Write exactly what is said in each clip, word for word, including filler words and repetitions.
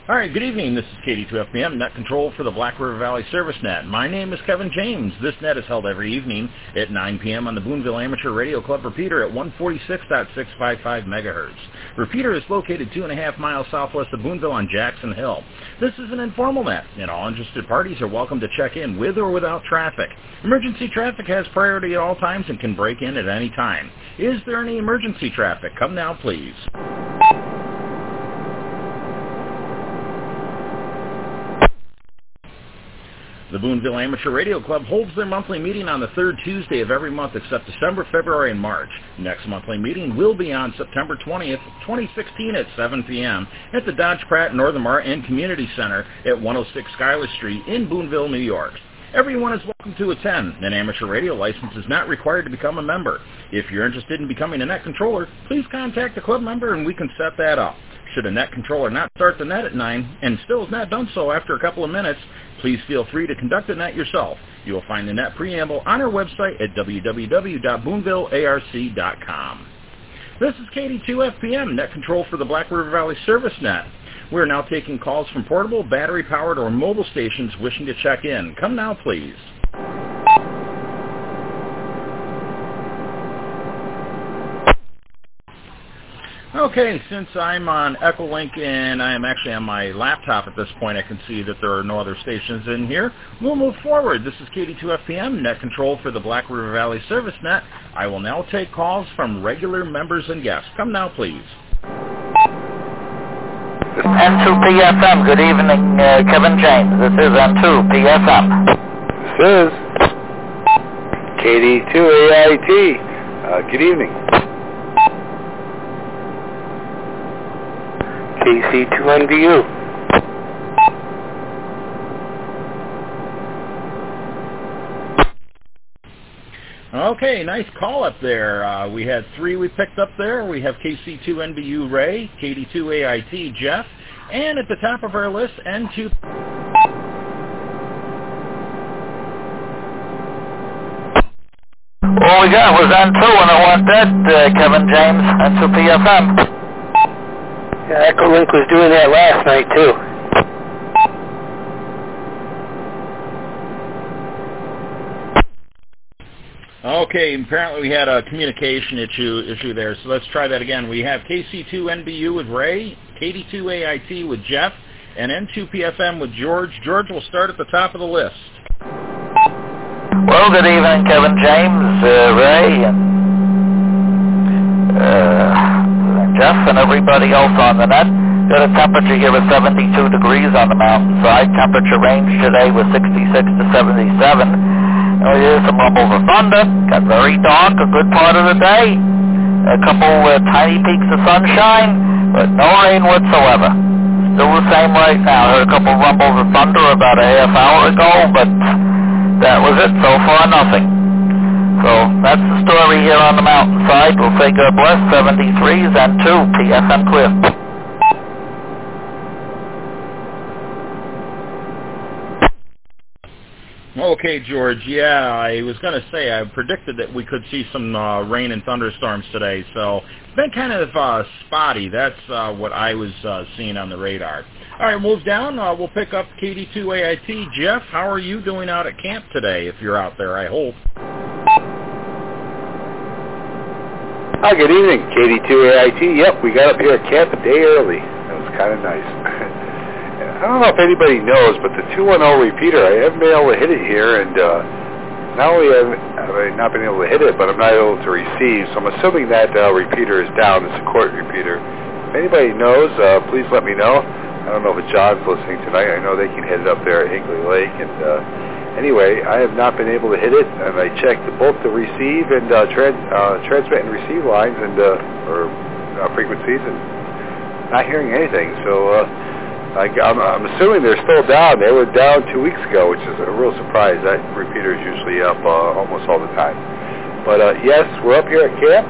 All right, good evening. This is K D two F P M, Net Control for the Black River Valley Service Net. My name is Kevin James. This net is held every evening at nine p.m. on the Boonville Amateur Radio Club repeater at one forty-six point six five five megahertz. Repeater is located two and a half miles southwest of Boonville on Jackson Hill. This is an informal net, and all interested parties are welcome to check in with or without traffic. Emergency traffic has priority at all times and can break in at any time. Is there any emergency traffic? Come now, please. The Boonville Amateur Radio Club holds their monthly meeting on the third Tuesday of every month except December, February, and March. Next monthly meeting will be on September twentieth, twenty sixteen at seven p.m. at the Dodge Pratt Northern Mart and Community Center at one oh six Schuyler Street in Boonville, New York. Everyone is welcome to attend. An amateur radio license is not required to become a member. If you're interested in becoming a net controller, please contact the club member and we can set that up. Should a net controller not start the net at nine and still has not done so after a couple of minutes, please feel free to conduct the net yourself. You will find the net preamble on our website at w w w dot boonville arc dot com. This is K D two F P M, Net Control for the Black River Valley Service Net. We are now taking calls from portable, battery-powered, or mobile stations wishing to check in. Come now, please. Okay, since I'm on Echolink and I am actually on my laptop at this point, I can see that there are no other stations in here. We'll move forward. This is K D two F P M, Net Control for the Black River Valley Service Net. I will now take calls from regular members and guests. Come now, please. N two P F M, good evening, uh, Kevin James. This is N two P F M. This is K D two A I T. Uh, good evening. K C two N B U. Okay, nice call up there. Uh, we had three we picked up there. We have K C two N B U Ray, K D two A I T Jeff, and at the top of our list, N two... All we got was N two and it went dead, uh, Kevin James, N two P F M. Yeah, Echolink was doing that last night, too. Okay, apparently we had a communication issue issue there, so let's try that again. We have K C two N B U with Ray, K D two A I T with Jeff, and N two P F M with George. George will start at the top of the list. Well, good evening, Kevin James, uh, Ray, and uh, Jeff, and everybody else on the net. Got a temperature here of seventy-two degrees on the mountainside. Temperature range today was sixty-six to seventy-seven. Oh, here's some rumbles of thunder. Got very dark a good part of the day. A couple uh, tiny peaks of sunshine, but no rain whatsoever. Still the same right now. Heard a couple rumbles of thunder about a half hour ago, but that was it. So far, nothing. So that's the story here on the mountainside. We'll say God bless. seventy-threes and two P F M clear. Okay, George, yeah, I was going to say I predicted that we could see some uh, rain and thunderstorms today, so it's been kind of uh, spotty. That's uh, what I was uh, seeing on the radar. All right, move down. Uh, we'll pick up K D two A I T. Jeff, how are you doing out at camp today, if you're out there, I hope? Hi, good evening, K D two A I T. Yep, we got up here at camp a day early. That was kind of nice. I don't know if anybody knows, but the two one oh repeater, I haven't been able to hit it here, and uh, not only have I not been able to hit it, but I'm not able to receive, so I'm assuming that uh, repeater is down. It's a court repeater. If anybody knows, uh, please let me know. I don't know if John's listening tonight. I know they can hit it up there at Hinkley Lake, and uh, anyway, I have not been able to hit it, and I checked both the receive and uh, trans, uh, transmit and receive lines and uh, or uh, frequencies, and not hearing anything, so... Uh, I, I'm, I'm assuming they're still down. They were down two weeks ago, which is a real surprise. That repeater is usually up uh, almost all the time. But uh, yes, we're up here at camp.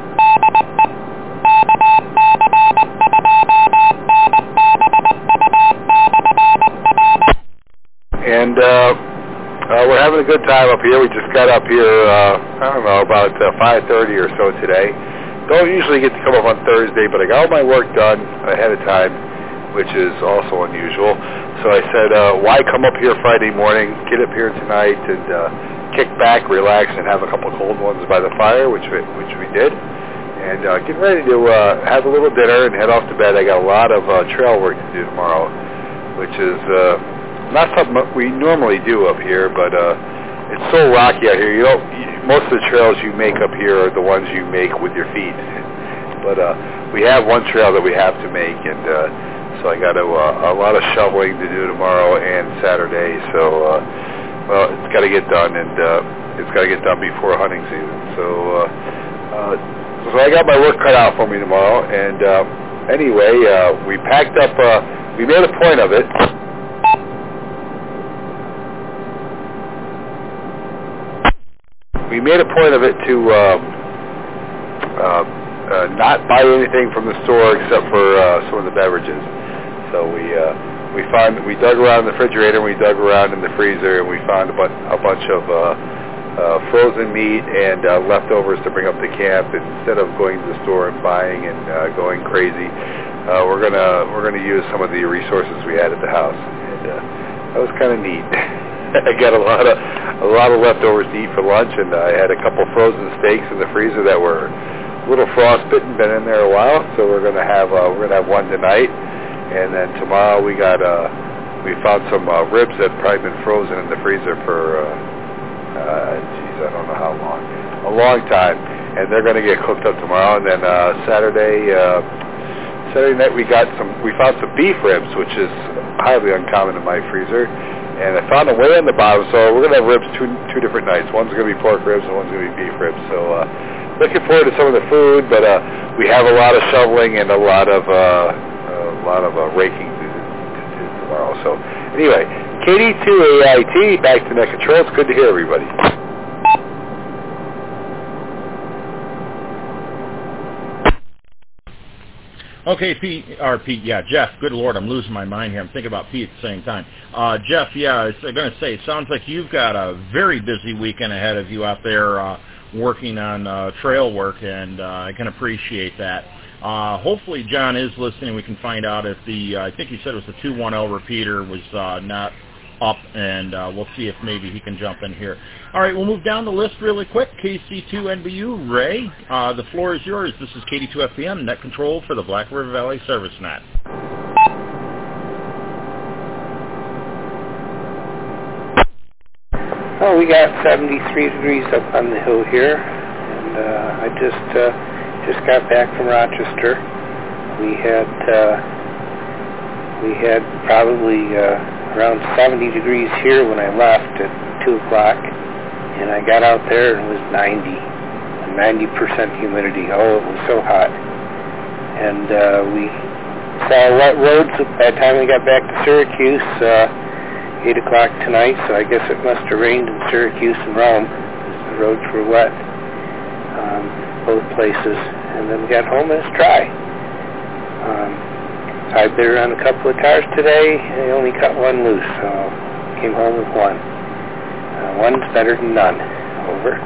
And uh, uh, we're having a good time up here. We just got up here, uh, I don't know, about uh, five thirty or so today. Don't usually get to come up on Thursday, but I got all my work done ahead of time. which is also unusual. So I said, uh, why come up here Friday morning, get up here tonight, and uh, kick back, relax, and have a couple of cold ones by the fire, which we, which we did. And uh, get ready to uh, have a little dinner and head off to bed. I got a lot of uh, trail work to do tomorrow, which is uh, not something we normally do up here, but uh, it's so rocky out here. You don't. Most of the trails you make up here are the ones you make with your feet. But uh, we have one trail that we have to make, and uh, so I got to, uh, a lot of shoveling to do tomorrow and Saturday. So, uh, well, it's got to get done, and uh, it's got to get done before hunting season. So. Uh, uh, So I got my work cut out for me tomorrow, and uh, anyway, uh, we packed up, uh, we made a point of it. We made a point of it to uh, uh, uh, not buy anything from the store except for uh, some of the beverages. So we uh, we found, we dug around in the refrigerator, we dug around in the freezer, and we found a, bu- a bunch of uh, Uh, frozen meat and uh, leftovers to bring up to camp. Instead of going to the store and buying and uh, going crazy, uh, we're gonna we're gonna use some of the resources we had at the house, and uh, that was kind of neat. I got a lot of a lot of leftovers to eat for lunch, and I had a couple frozen steaks in the freezer that were a little frostbitten, been in there a while. So we're gonna have uh, we're gonna have one tonight, and then tomorrow we got uh, we found some uh, ribs that had probably been frozen in the freezer for. Uh, Uh, geez, I don't know how long, a long time, and they're going to get cooked up tomorrow. And then uh, Saturday, uh, Saturday night we got some, we found some beef ribs, which is highly uncommon in my freezer, and I found them way on the bottom. So we're going to have ribs two two different nights. One's going to be pork ribs, and one's going to be beef ribs. So uh, looking forward to some of the food, but uh, we have a lot of shoveling and a lot of uh, a lot of uh, raking to, to do tomorrow. So anyway. K D two A I T, back to Net Control. It's good to hear everybody. Okay, Pete, or Pete, yeah, Jeff, good Lord, I'm losing my mind here. I'm thinking about Pete at the same time. Uh, Jeff, yeah, I was going to say, it sounds like you've got a very busy weekend ahead of you out there uh, working on uh, trail work, and uh, I can appreciate that. Uh, hopefully John is listening. We can find out if the, uh, I think he said it was the two one zero repeater was uh, not up, and uh, we'll see if maybe he can jump in here. All right, we'll move down the list really quick. K C two N B U, Ray, uh, the floor is yours. This is K D two F B M, Net Control for the Black River Valley Service Net. Oh, we got seventy-three degrees up on the hill here, and uh, I just uh, just got back from Rochester. We had uh, we had probably uh, around seventy degrees here when I left at two o'clock, and I got out there and it was ninety, ninety percent humidity. Oh, it was so hot. And uh, we saw wet roads by the time we got back to Syracuse, uh, eight o'clock tonight, so I guess it must have rained in Syracuse and Rome, because the roads were wet, um, both places. And then we got home and it's dry. Um, I bid on a couple of cars today, and I only cut one loose, so came home with one. Uh, one's better than none. Over.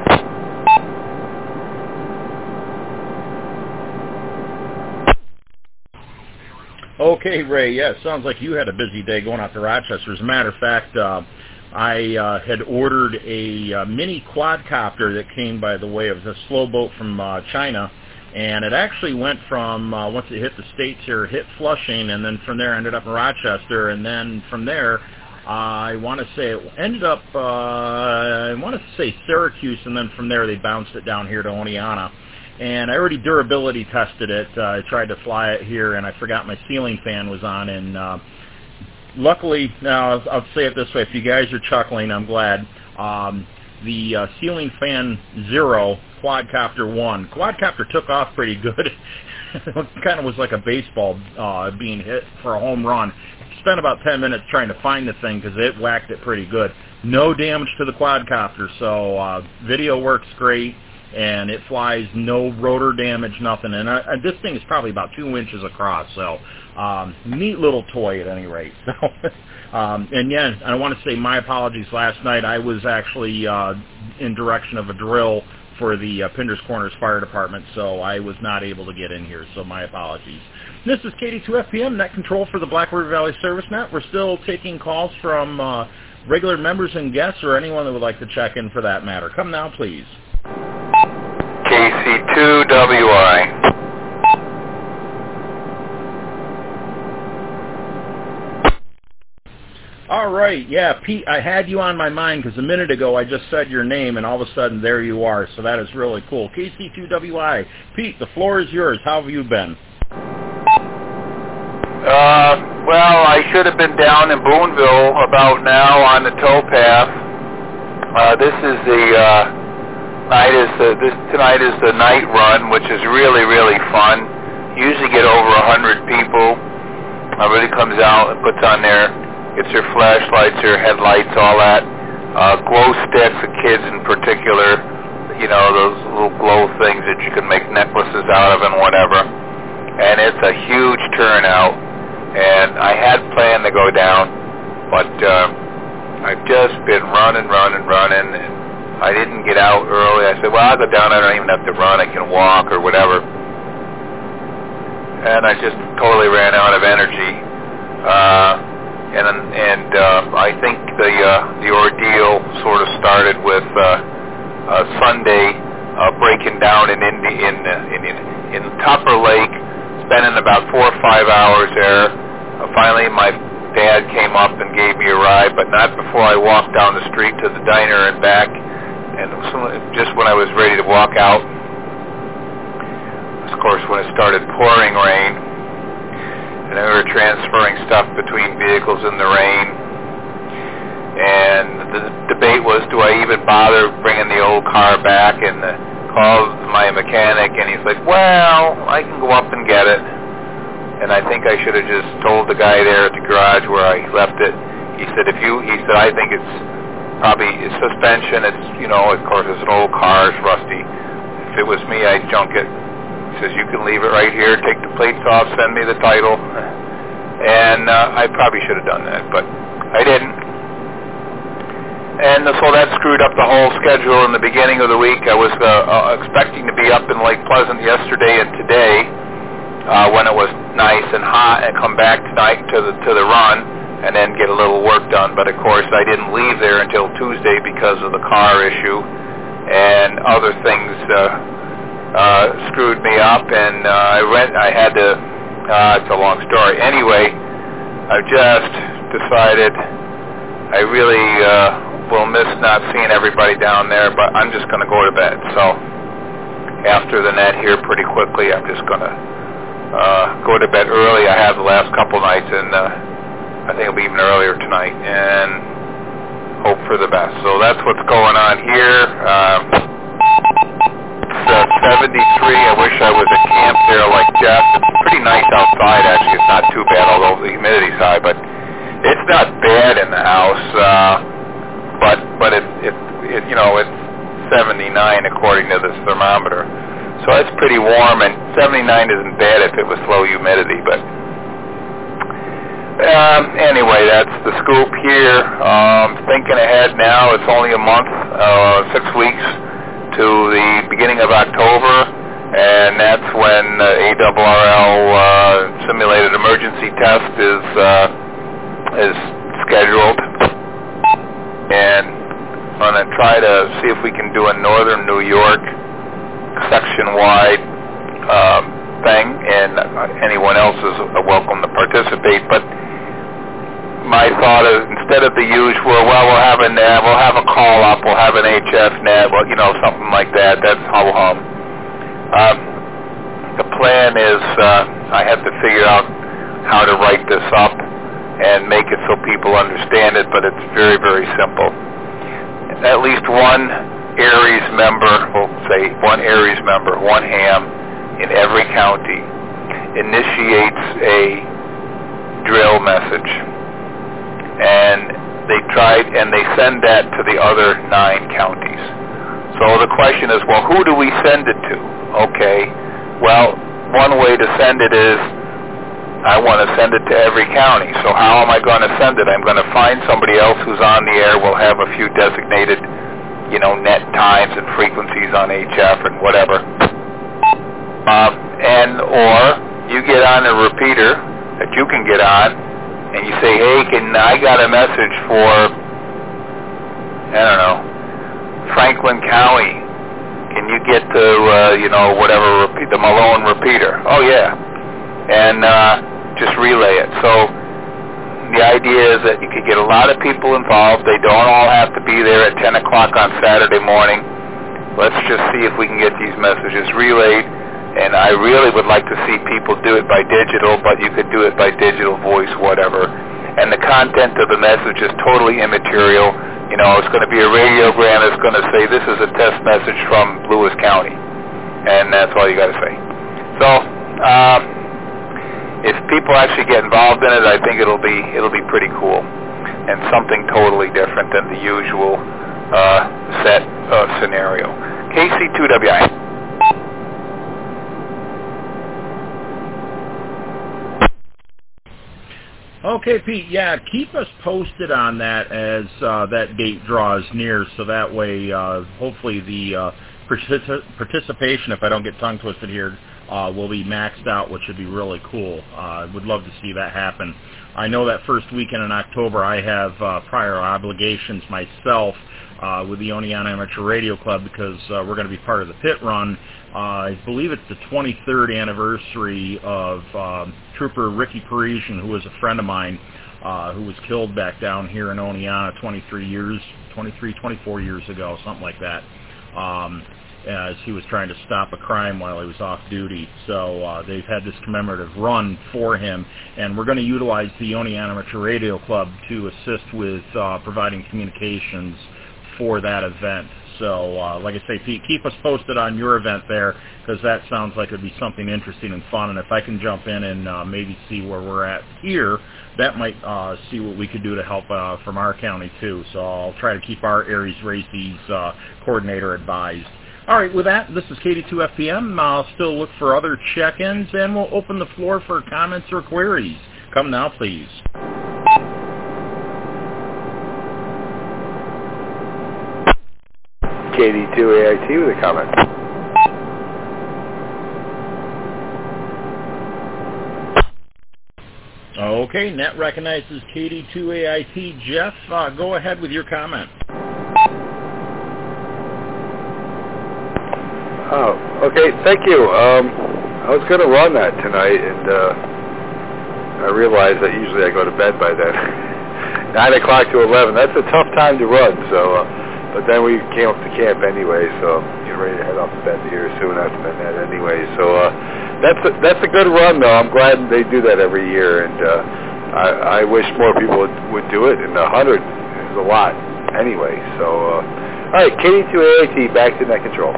Okay, Ray, yeah, it sounds like you had a busy day going out to Rochester. As a matter of fact, uh, I uh, had ordered a uh, mini quadcopter that came by the way of a slow boat from uh, China. And it actually went from, uh, once it hit the States here, it hit Flushing, and then from there ended up in Rochester, and then from there, uh, I want to say it ended up, uh, I want to say Syracuse, and then from there they bounced it down here to Oneonta. And I already durability tested it. Uh, I tried to fly it here, and I forgot my ceiling fan was on, and uh, luckily, now I'll, I'll say it this way, if you guys are chuckling, I'm glad. Um, the uh, ceiling fan zero, quadcopter one. Quadcopter took off pretty good. It kind of was like a baseball uh, being hit for a home run. Spent about ten minutes trying to find the thing because it whacked it pretty good. No damage to the quadcopter, so uh, video works great, and it flies no rotor damage, nothing. And I, this thing is probably about two inches across, so um, neat little toy at any rate. So. Um, and yeah, I want to say my apologies. Last night I was actually uh, in direction of a drill for the uh, Pinders Corners Fire Department, so I was not able to get in here, so my apologies. This is K D two F P M, Net Control for the Black River Valley Service Net. We're still taking calls from uh, regular members and guests or anyone that would like to check in for that matter. Come now, please. K C two W I. All right, yeah, Pete, I had you on my mind because a minute ago I just said your name and all of a sudden there you are, so that is really cool. K C two W I. Pete, the floor is yours. How have you been? Uh, well, I should have been down in Boonville about now on the towpath. Uh, this is the, uh, night is the, this, tonight is the night run, which is really, really fun. You usually get over a hundred people. Everybody comes out and puts on their Gets your flashlights, your headlights, all that. Uh, glow sticks, the kids in particular, you know, those little glow things that you can make necklaces out of and whatever. And it's a huge turnout. And I had planned to go down, but uh, I've just been running, running, running. And I didn't get out early. I said, well, I'll go down. I don't even have to run. I can walk or whatever. And I just totally ran out of energy. Uh... And and uh, I think the uh, the ordeal sort of started with uh, uh, Sunday uh, breaking down in Indi- in, uh, in in in Tupper Lake, spending about four or five hours there. Uh, finally, my dad came up and gave me a ride, but not before I walked down the street to the diner and back. And it was just when I was ready to walk out, of course, when it started pouring rain. And we were transferring stuff between vehicles in the rain. And the debate was, do I even bother bringing the old car back? And uh, called my mechanic, and he's like, well, I can go up and get it. And I think I should have just told the guy there at the garage where I left it. He said, if you, he said, I think it's probably it's suspension. It's, you know, of course, it's an old car. It's rusty. If it was me, I'd junk it. Says you can leave it right here, take the plates off, send me the title, and uh, I probably should have done that, but I didn't. And so that screwed up the whole schedule in the beginning of the week. I was uh, uh, expecting to be up in Lake Pleasant yesterday and today uh, when it was nice and hot, and come back tonight to the to the run and then get a little work done. But of course, I didn't leave there until Tuesday because of the car issue and other things. Uh, Uh, screwed me up, and uh, I went. I had to. Uh, it's a long story. Anyway, I just decided I really uh, will miss not seeing everybody down there, but I'm just going to go to bed. So after the net here, pretty quickly, I'm just going to uh, go to bed early. I have the last couple nights, and uh, I think it'll be even earlier tonight, and hope for the best. So that's what's going on here. Uh, Uh, seventy-three. I wish I was at camp there like Jeff. It's pretty nice outside, actually. It's not too bad, although the humidity's high, but it's not bad in the house. Uh, but but it, it it you know it's seventy-nine according to this thermometer, so it's pretty warm. And seventy-nine isn't bad if it was low humidity, but um, anyway, that's the scoop here. Um, thinking ahead now, it's only a month, uh, six weeks. To the beginning of October, and that's when uh, A R R L uh, simulated emergency test is uh, is scheduled, and I'm going to try to see if we can do a Northern New York section-wide um, thing, and anyone else is welcome to participate. But my thought is, instead of the usual, well, we'll have a net, we'll have a call up, we'll have an H F net, well, you know, something like that. That's ho hum. Um, the plan is uh, I have to figure out how to write this up and make it so people understand it, but it's very, very simple. At least one Aries member, we'll say one Aries member, one ham in every county initiates a drill message. And they tried, and they send that to the other nine counties. So the question is, well, who do we send it to? Okay, well, one way to send it is, I want to send it to every county. So how am I going to send it? I'm going to find somebody else who's on the air. We'll have a few designated you know, net times and frequencies on H F and whatever. Um, and or you get on a repeater that you can get on, and you say, hey, can I got a message for, I don't know, Franklin County. Can you get to, uh, you know, whatever, repeat, the Malone repeater? Oh, yeah. And uh, just relay it. So the idea is that you could get a lot of people involved. They don't all have to be there at ten o'clock on Saturday morning. Let's just see if we can get these messages relayed. And I really would like to see people do it by digital, but you could do it by digital, voice, whatever. And the content of the message is totally immaterial. You know, it's going to be a radiogram that's going to say, this is a test message from Lewis County. And that's all you got to say. So, um, if people actually get involved in it, I think it'll be it'll be pretty cool. And something totally different than the usual uh, set uh, scenario. K C two W I. Okay, Pete, yeah, keep us posted on that as uh, that date draws near, so that way uh, hopefully the uh, partic- participation, if I don't get tongue twisted here, uh, will be maxed out, which would be really cool. I uh, would love to see that happen. I know that first weekend in October I have uh, prior obligations myself uh, with the Oneonta Amateur Radio Club because uh, we're going to be part of the pit run. Uh, I believe it's the twenty-third anniversary of um, Trooper Ricky Parisian, who was a friend of mine, uh, who was killed back down here in Oneonta twenty-three years, twenty-three, twenty-four years ago, something like that, um, as he was trying to stop a crime while he was off duty. So uh, they've had this commemorative run for him, and we're going to utilize the Oneonta Amateur Radio Club to assist with uh, providing communications for that event. So, uh, like I say, Pete, keep us posted on your event there, because that sounds like it would be something interesting and fun. And if I can jump in and uh, maybe see where we're at here, that might uh, see what we could do to help uh, from our county, too. So I'll try to keep our Aries Races uh, coordinator advised. All right, with that, this is K D two F P M. I'll still look for other check-ins, and we'll open the floor for comments or queries. Come now, please. K D two A I T with a comment. Okay, Net recognizes K D two A I T. Jeff, uh, go ahead with your comment. Oh, okay, thank you. Um, I was going to run that tonight, and uh, I realized that usually I go to bed by then. nine o'clock to eleven, that's a tough time to run, so... Uh, But then we came up to camp anyway, so get ready to head off to bed here soon after midnight anyway. So uh, that's a, that's a good run, though. I'm glad they do that every year, and uh, I, I wish more people would, would do it. And a hundred is a lot anyway. So uh, all right, K D two A I T, back to net control.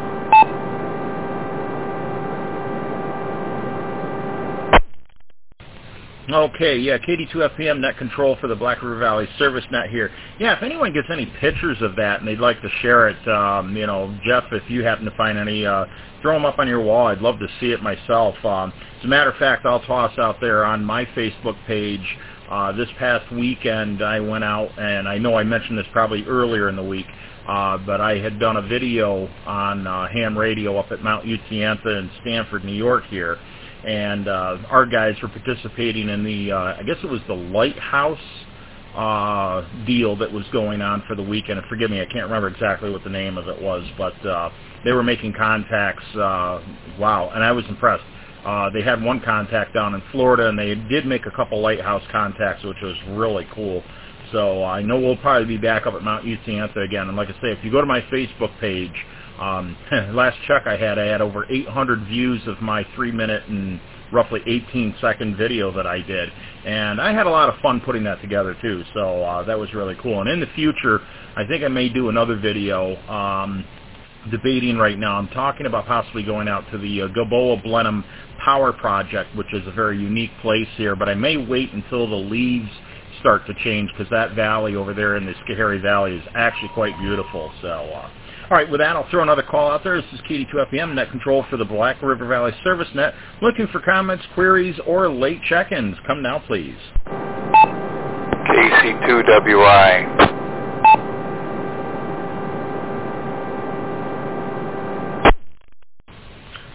Okay, yeah, K D two F P M net control for the Black River Valley Service Net here. Yeah, if anyone gets any pictures of that and they'd like to share it, um, you know, Jeff, if you happen to find any, uh, throw them up on your wall. I'd love to see it myself. Um, as a matter of fact, I'll toss out there on my Facebook page, uh, this past weekend I went out, and I know I mentioned this probably earlier in the week, uh, but I had done a video on uh, ham radio up at Mount Utsiantha in Stamford, New York here. And uh, our guys were participating in the, uh, I guess it was the Lighthouse uh, deal that was going on for the weekend. And forgive me, I can't remember exactly what the name of it was, but uh, they were making contacts. Uh, wow, and I was impressed. Uh, they had one contact down in Florida, and they did make a couple Lighthouse contacts, which was really cool. So I know we'll probably be back up at Mount Utsiantha again. And like I say, if you go to my Facebook page, Um, last check I had, I had over eight hundred views of my three minute and roughly eighteen second video that I did. And I had a lot of fun putting that together, too. So uh, that was really cool. And in the future, I think I may do another video um, debating right now. I'm talking about possibly going out to the uh, Gilboa Blenheim Power Project, which is a very unique place here. But I may wait until the leaves start to change, because that valley over there in the Schoharie Valley is actually quite beautiful. So... Uh, All right, with that, I'll throw another call out there. This is K D two F P M, net control for the Black River Valley Service Net. Looking for comments, queries, or late check-ins. Come now, please. K C two W I.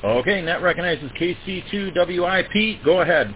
Okay, net recognizes K C two W I. Pete, go ahead.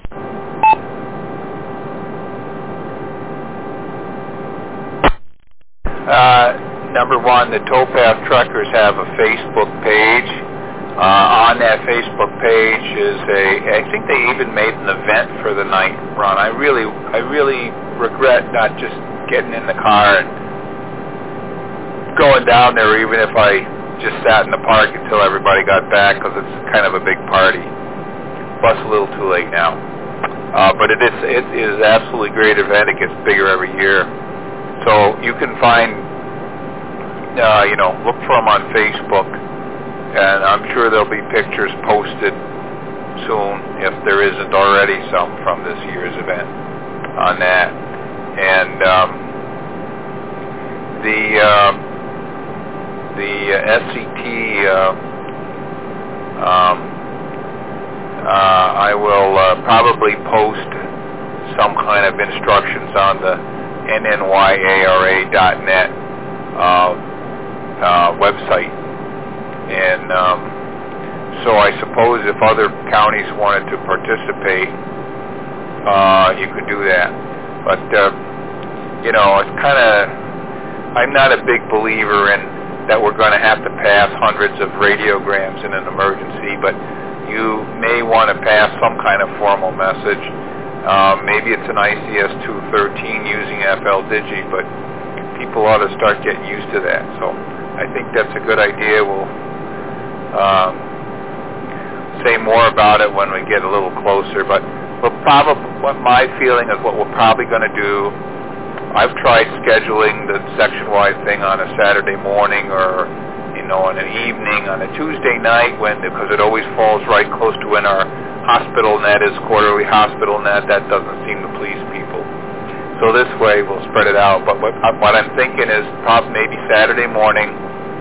Uh, number one, the Towpath Truckers have a Facebook page. Uh, on that Facebook page is a, I think they even made an event for the night run. I really, I really regret not just getting in the car and going down there, even if I just sat in the park until everybody got back, because it's kind of a big party. Plus a little too late now. Uh, but it is, it is absolutely great event. It gets bigger every year. So you can find, uh, you know, look for them on Facebook. And I'm sure there'll be pictures posted soon, if there isn't already some from this year's event on that. And um, the uh, the uh, S C T, uh, um, uh, I will uh, probably post some kind of instructions on the N N Y A R A dot net uh, uh, website. And um, so I suppose if other counties wanted to participate, uh, you could do that. But, uh, you know, it's kind of, I'm not a big believer in that we're going to have to pass hundreds of radiograms in an emergency, but you may want to pass some kind of formal message. Um, maybe it's an I C S two thirteen using F L Digi, but people ought to start getting used to that. So I think that's a good idea. We'll Um, say more about it when we get a little closer, but we'll probably, what my feeling is what we're probably going to do, I've tried scheduling the section-wide thing on a Saturday morning or, you know, on an evening, on a Tuesday night, when, because it always falls right close to when our hospital net is, quarterly hospital net. That doesn't seem to please people. So this way we'll spread it out, but what, what I'm thinking is probably maybe Saturday morning,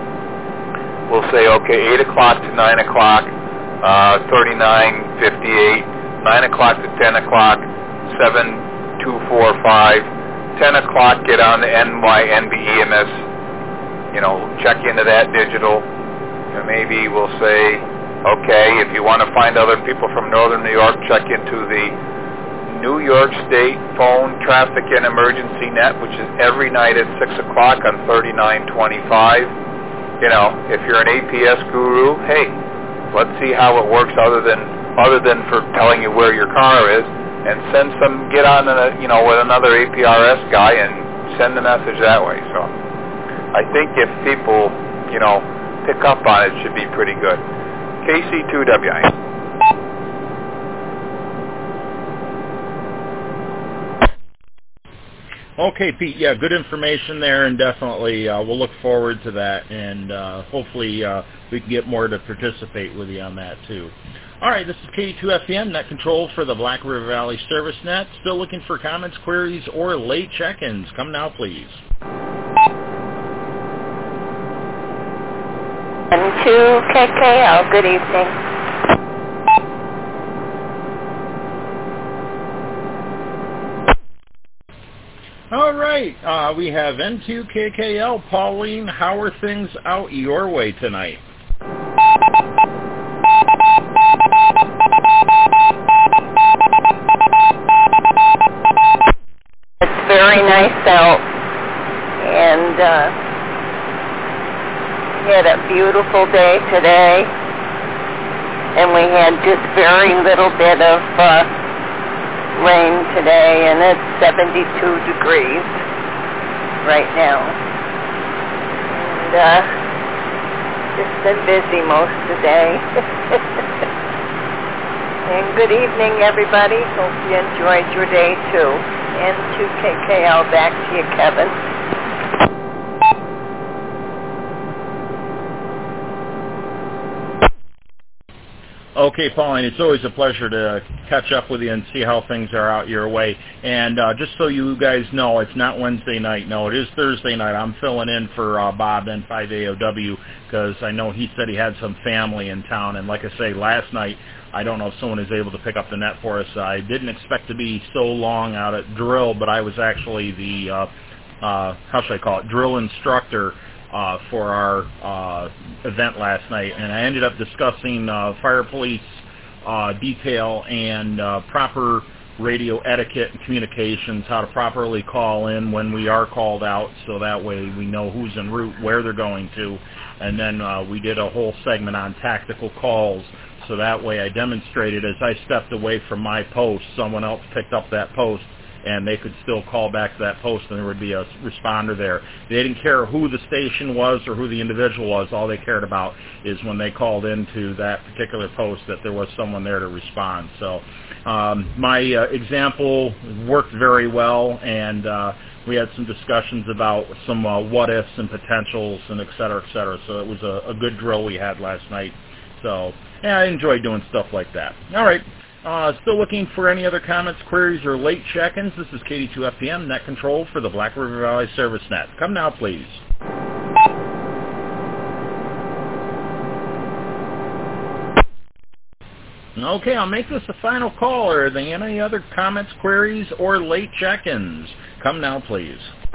we'll say, okay, eight o'clock to nine o'clock, uh, thirty-nine fifty-eight, nine o'clock to ten o'clock, seven two four five, ten o'clock, get on the N Y N B E M S, you know, check into that digital. And maybe we'll say, okay, if you want to find other people from Northern New York, check into the New York State Phone Traffic and Emergency Net, which is every night at six o'clock on thirty-nine twenty-five. You know, if you're an A P S guru, hey, let's see how it works other than other than for telling you where your car is, and send some, get on, a, you know, with another A P R S guy and send the message that way. So I think if people, you know, pick up on it, it should be pretty good. K C two W I. Okay, Pete, yeah, good information there, and definitely uh, we'll look forward to that, and uh, hopefully uh, we can get more to participate with you on that, too. All right, this is K two F M, net control for the Black River Valley Service Net. Still looking for comments, queries, or late check-ins. Come now, please. N two K K L, good evening. All right, uh, we have N two K K L. Pauline, how are things out your way tonight? It's very nice out, and uh, we had a beautiful day today, and we had just very little bit of uh, rain today, and it's seventy-two degrees right now. And uh, just been busy most of the day. And good evening, everybody. Hope you enjoyed your day, too. N two K K L, back to you, Kevin. Okay, Pauline, it's always a pleasure to catch up with you and see how things are out your way. And uh, just so you guys know, it's not Wednesday night. No, it is Thursday night. I'm filling in for uh, Bob, N five A O W, because I know he said he had some family in town. And like I say, last night, I don't know if someone is able to pick up the net for us. I didn't expect to be so long out at drill, but I was actually the, uh, uh, how should I call it, drill instructor uh, for our uh, event last night, and I ended up discussing uh, fire police uh, detail and uh, proper radio etiquette and communications, how to properly call in when we are called out, so that way we know who's en route, where they're going to. And then uh, we did a whole segment on tactical calls, so that way I demonstrated as I stepped away from my post, someone else picked up that post, and they could still call back to that post, and there would be a responder there. They didn't care who the station was or who the individual was. All they cared about is when they called into that particular post that there was someone there to respond. So um, my uh, example worked very well, and uh, we had some discussions about some uh, what-ifs and potentials and et cetera, et cetera. So it was a, a good drill we had last night. So yeah, I enjoy doing stuff like that. All right. Uh, still looking for any other comments, queries, or late check-ins. This is K D two F P M, net control for the Black River Valley Service Net. Come now, please. Okay, I'll make this the final call. Are there any other comments, queries, or late check-ins? Come now, please.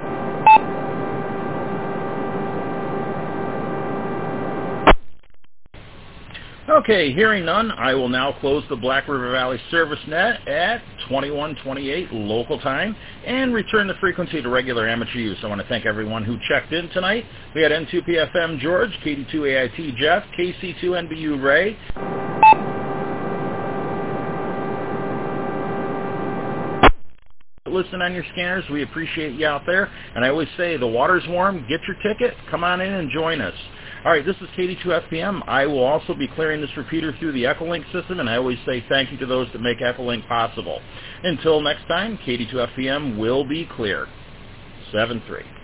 Okay, hearing none, I will now close the Black River Valley Service Net at twenty-one twenty-eight local time and return the frequency to regular amateur use. I want to thank everyone who checked in tonight. We had N two P F M George, K D two A I T Jeff, K C two N B U Ray. Listen on your scanners. We appreciate you out there. And I always say, the water's warm. Get your ticket. Come on in and join us. All right, this is K D two F P M. I will also be clearing this repeater through the Echolink system, and I always say thank you to those that make Echolink possible. Until next time, K D two F P M will be clear. seven three.